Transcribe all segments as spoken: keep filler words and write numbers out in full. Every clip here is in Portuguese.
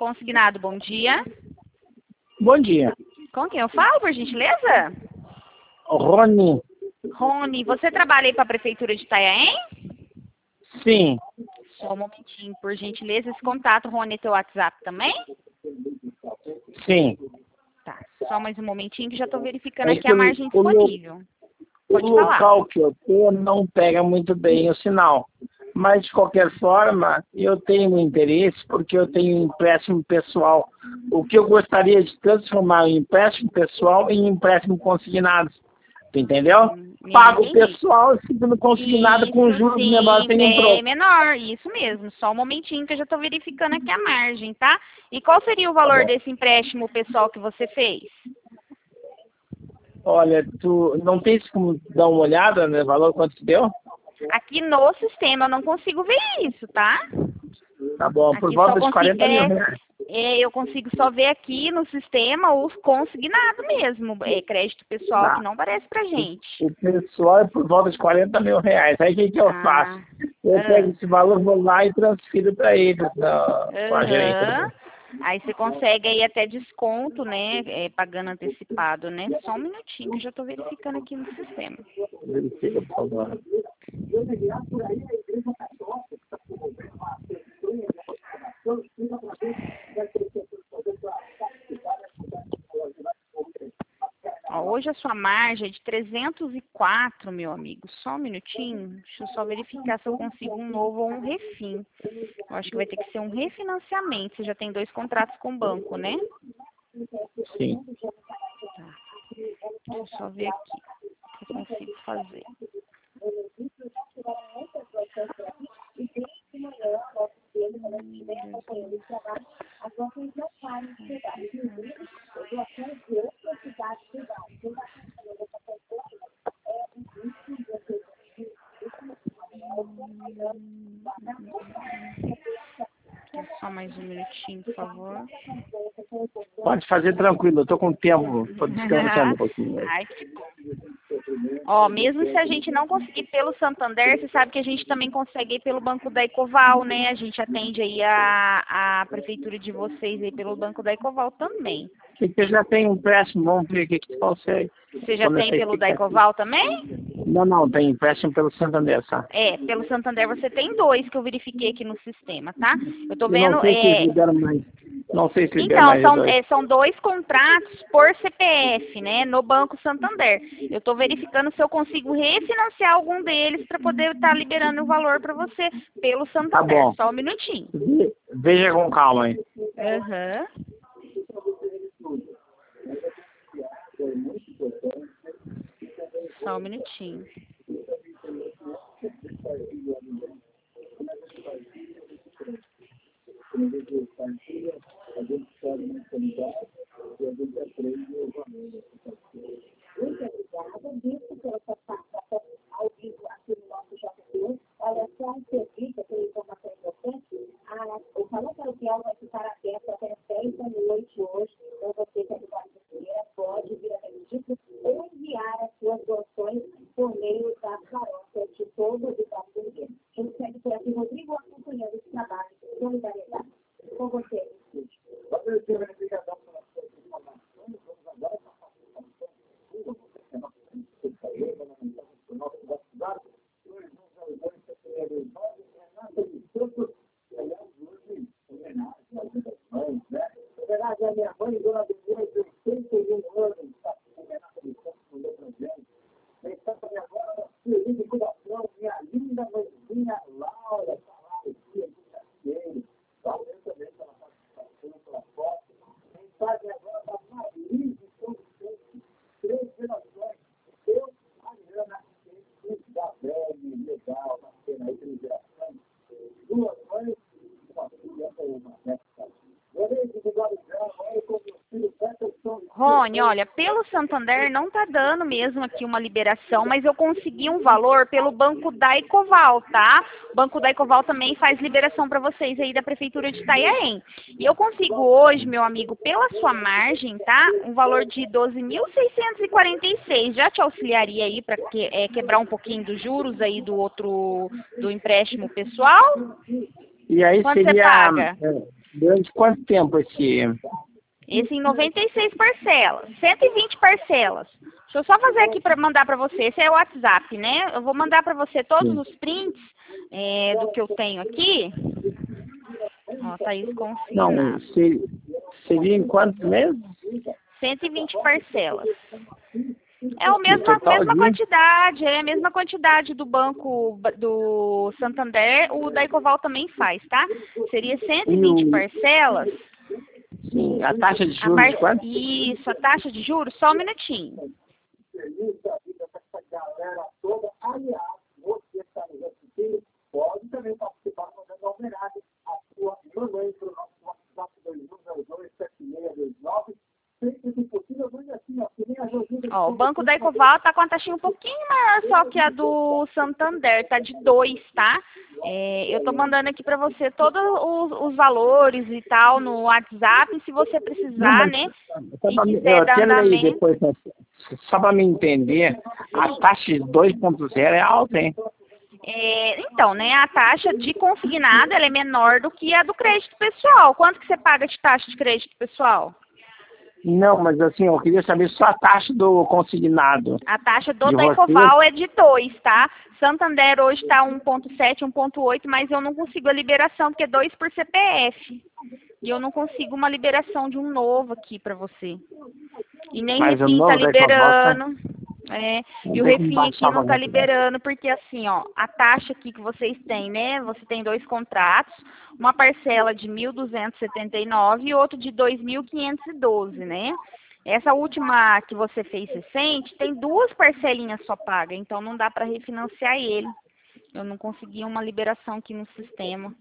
Consignado, bom dia. Bom dia. Com quem eu falo, por gentileza? Rony. Rony, você trabalha aí para a Prefeitura de Itanhaém? Sim. Só um momentinho, por gentileza. Esse contato, Rony, é teu WhatsApp também? Sim. Tá, só mais um momentinho que já estou verificando É aqui que a o- margem o lo- disponível. O Pode falar. local que eu tô não pega muito bem o sinal. Mas, de qualquer forma, eu tenho um interesse porque eu tenho um empréstimo pessoal. O que eu gostaria de transformar o empréstimo pessoal em empréstimo consignado. Tu entendeu? Hum, Pago o entendi. pessoal e fico no consignado com Isso, juros sim, menores sem um bem troco. menor, isso mesmo. Só um momentinho que eu já estou verificando aqui a margem, tá? E qual seria o Tá valor bom. desse empréstimo pessoal que você fez? Olha, tu não tens como dar uma olhada no valor quanto que deu? Aqui no sistema eu não consigo ver isso, tá? Tá bom, por Aqui só volta de consigo, quarenta mil é, reais. é, eu consigo só ver aqui no sistema os consignados mesmo, é, crédito pessoal que Tá. não aparece pra gente. O pessoal é por volta de quarenta mil reais. Aí o que, que eu faço? Ah, Eu pego ah, esse valor, vou lá e transfiro para eles, na, com a gerência do aham. banco. Aí você consegue aí até desconto, né, é, pagando antecipado, né? Só um minutinho que eu já tô verificando aqui no sistema. Verifica, por favor. Ó, hoje a sua margem é de trezentos e quatro, meu amigo. Só um minutinho. Deixa eu só verificar se eu consigo um novo ou um refim. Eu acho que vai ter que ser um refinanciamento. Você já tem dois contratos com o banco, né? Sim. Tá. Deixa eu só ver aqui o que eu consigo fazer. Só mais um minutinho, por favor. Pode fazer tranquilo, eu tô com tempo, tô descansando um pouquinho. Ai, que bom. Ó, mesmo se a gente não conseguir pelo Santander, você sabe que a gente também consegue ir pelo Banco da Ecoval, né? A gente atende aí a, a prefeitura de vocês aí pelo Banco da Ecoval também. Que que eu já tenho um empréstimo, vamos ver o que que consegue. Você já Tô tem nessa pelo da expectativa. Ecoval também? Não, não, tem empréstimo pelo Santander, tá? É, pelo Santander você tem dois que eu verifiquei aqui no sistema, tá? Eu tô Eu não vendo, sei se eles é, liberam mais. Não sei se liberam então, mais de são, dois. é, são dois contratos por C P F, né, no Banco Santander. Eu estou verificando se eu consigo refinanciar algum deles para poder estar liberando o valor para você pelo Tá Santander. bom. Só um minutinho. Ve- Veja com calma aí. Aham. Só um minutinho. Rony, olha, pelo Santander não tá dando mesmo aqui uma liberação, mas eu consegui um valor pelo Banco da Ecoval, tá? O Banco da Ecoval também faz liberação para vocês aí da Prefeitura de Itanhaém. E eu consigo hoje, meu amigo, pela sua margem, tá? Um valor de doze mil seiscentos e quarenta e seis. Já te auxiliaria aí para que, é, quebrar um pouquinho dos juros aí do outro, do empréstimo pessoal? E aí Quanto você seria. paga? Durante quanto tempo esse... Esse em noventa e seis parcelas, cento e vinte parcelas. Deixa eu só fazer aqui para mandar para você. Esse é o WhatsApp, né? Eu vou mandar para você todos Sim. os prints é, do que eu tenho aqui. Ó, tá isso Não, consignado. se, seria em quantos meses? cento e vinte parcelas. É a No mesma, total mesma de... quantidade, é a mesma quantidade do banco ba- do Santander, o da Ecoval também faz, tá? Seria cento e E vinte o, parcelas. sim, a taxa de A juros de par... quanto? Isso, a taxa de juros, só um minutinho. Ó, o banco da Ecoval tá com a taxinha um pouquinho maior só que a do Santander, tá de dois, tá? É, eu tô mandando aqui pra você todos os, os valores e tal no WhatsApp, se você Não, precisar, mas né? só E pra mim- eu quiser dar até leio andamento. depois, mas só para me entender, a taxa de dois ponto zero é alta, hein? É, então, né, a taxa de consignado ela é menor do que a do crédito pessoal. Quanto que você paga de taxa de crédito pessoal? Não, mas assim, eu queria saber só a taxa do consignado A taxa do de da você. Ecoval é de dois, tá? Santander hoje está um ponto sete, um ponto oito, mas eu não consigo a liberação, porque é dois por C P F. E eu não consigo uma liberação de um novo aqui para você. E nem Mas o Refim está novo da Ecoval tá, liberando. É, não e o tem como Refim aqui baixar o não está valor. liberando, porque assim, ó, a taxa aqui que vocês têm, né? Você tem dois contratos, uma parcela de mil duzentos e setenta e nove e outro de dois mil quinhentos e doze, né? Essa última que você fez recente tem duas parcelinhas só paga, então não dá para refinanciar ele. Eu não consegui uma liberação aqui no sistema.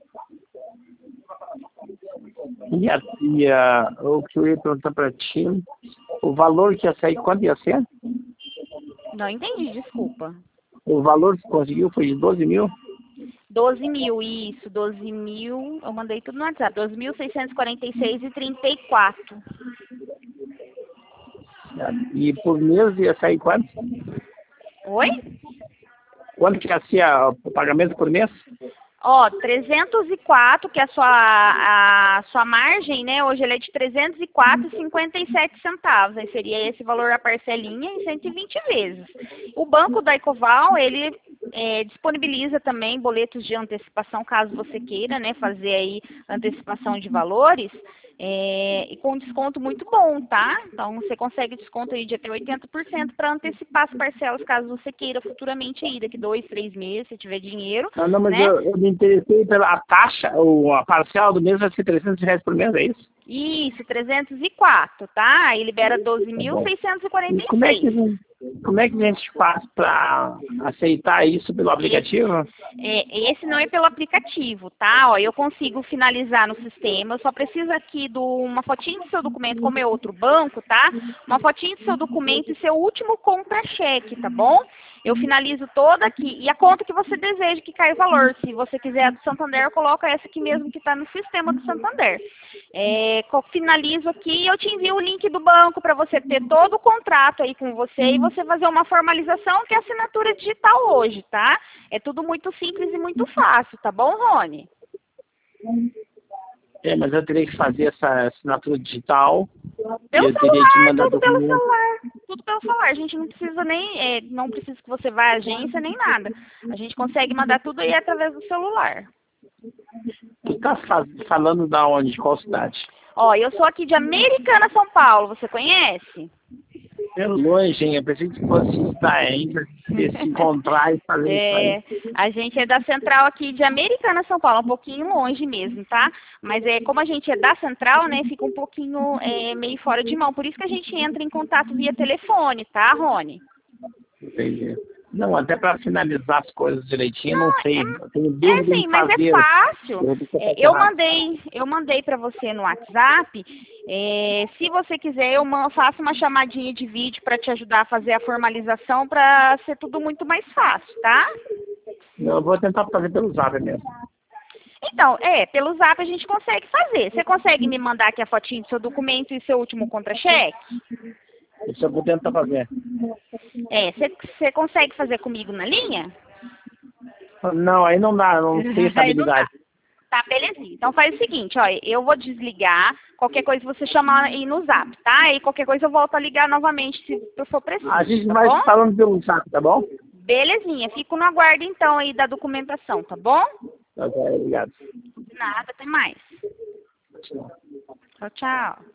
E, a, e a, o que eu ia perguntar para ti, o valor que ia sair, quanto ia ser? Não entendi, desculpa. O valor que conseguiu foi de doze mil? doze mil, isso, doze mil, eu mandei tudo no WhatsApp, doze mil seiscentos e quarenta e seis e trinta e quatro. E por mês ia sair quanto? Oi? Quanto que ia ser o pagamento por mês? Ó, trezentos e quatro, que é a sua, a sua margem, né? Hoje ele é de trezentos e quatro e cinquenta e sete centavos. Aí seria esse valor a parcelinha em cento e vinte vezes. O banco da Ecoval, ele é, disponibiliza também boletos de antecipação, caso você queira, né? Fazer aí antecipação de valores. É, e com desconto muito bom, tá? Então você consegue desconto aí de até oitenta por cento para antecipar as parcelas, caso você queira futuramente aí, daqui dois, três meses, se tiver dinheiro, Não, não, mas né? eu, eu me interessei pela taxa, ou a parcela do mês vai ser trezentos reais por mês, é isso? Isso, trezentos e quatro, tá? Aí libera doze Tá mil bom. seiscentos e quarenta E e como é que a seis. gente, como é que a gente faz para aceitar isso pelo aplicativo? É, esse não é pelo aplicativo, tá? Ó, eu consigo finalizar no sistema, eu só preciso aqui de uma fotinha do seu documento, como é outro banco, tá? Uma fotinha do seu documento e seu último contra-cheque, tá bom? Eu finalizo toda aqui. E a conta que você deseja que caia o valor. Se você quiser a do Santander, coloca essa aqui mesmo que está no sistema do Santander. É, finalizo aqui e eu te envio o link do banco para você ter todo o contrato aí com você e você fazer uma formalização que é assinatura digital hoje, tá? É tudo muito simples e muito fácil, tá bom, Rony? É, mas eu teria que fazer essa assinatura digital e Pelo eu teria que celular, mandar tudo pelo documento. celular. Tudo pelo celular. A gente não precisa nem, é, não precisa que você vá à agência nem nada. A gente consegue mandar tudo aí através do celular. Tu tá fa- falando da onde? De qual cidade? Ó, eu sou aqui de Americana, São Paulo. Você conhece? É longe, hein? Eu pensei que fosse estar ainda, se encontrar e fazer isso aí. É, a gente é da central aqui de Americana, São Paulo, um pouquinho longe mesmo, tá? Mas é como a gente é da central, né, fica um pouquinho é, meio fora de mão. Por isso que a gente entra em contato via telefone, tá, Rony? Entendi. Não, até para finalizar as coisas direitinho, eu Não, não sei. Eu tenho é, é dúvida em sim, mas é fazer. fácil. Eu vou É, ter que eu fazer. mandei, eu mandei para você no WhatsApp. É, se você quiser, eu ma- faço uma chamadinha de vídeo para te ajudar a fazer a formalização para ser tudo muito mais fácil, tá? Eu vou tentar fazer pelo Zap mesmo. Então, é, pelo Zap a gente consegue fazer. Você consegue me mandar aqui a fotinha do seu documento e seu último contra-cheque? Isso eu vou tentar fazer. É, você você consegue fazer comigo na linha? Não, aí não dá, não tenho essa Aí não dá. habilidade. Tá, belezinha. Então faz o seguinte, ó, eu vou desligar, qualquer coisa você chama aí no zap, tá? E qualquer coisa eu volto a ligar novamente se eu for preciso, A gente tá vai bom? falando pelo zap, tá bom? Belezinha, fico no aguardo então aí da documentação, tá bom? Ok, obrigado. De nada, até mais. Tchau, tchau.